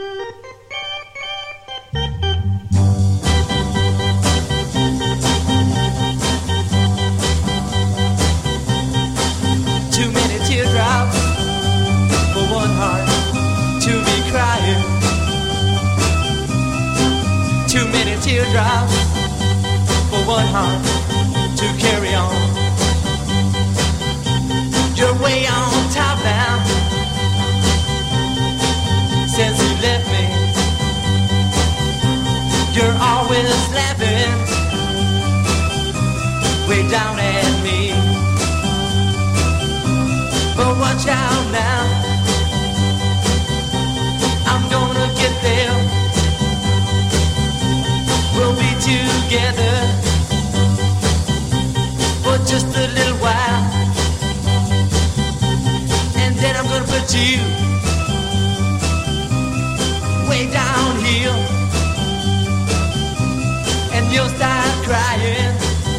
Too many teardrops for one heart to be crying. Too many teardrops for one heart to carry on. You're way on top now since you left me. You're always laughing way down at me. But watch out now, I'm gonna get there. We'll be together for just a little while, and then I'm gonna put you way down here, and you'll start crying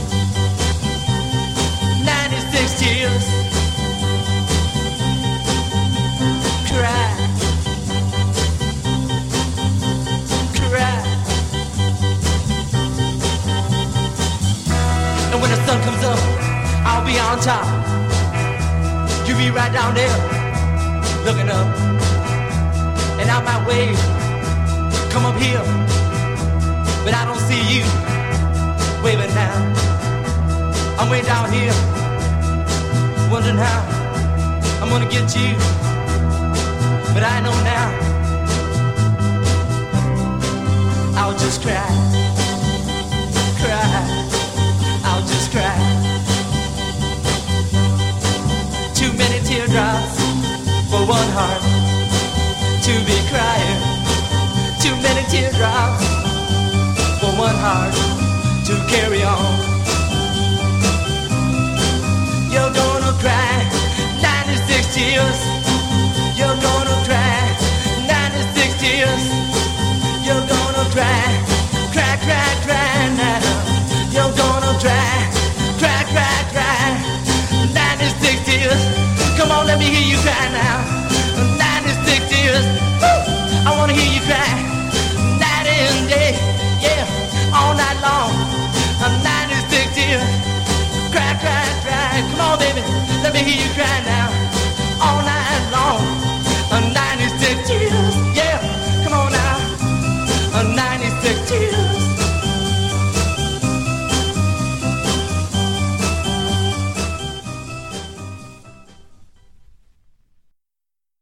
96 tears. Cry, cry. And when the sun comes up, I'll be on top. You be right down there, looking up. And out my way, come up here, but I don't see you waving now. I'm way down here, wondering how I'm gonna get you. But I know now, I'll just cry, cry, I'll just cry. Too many teardrops for one heart to be crying. Too many teardrops for one heart to carry on. You're gonna cry 96 tears.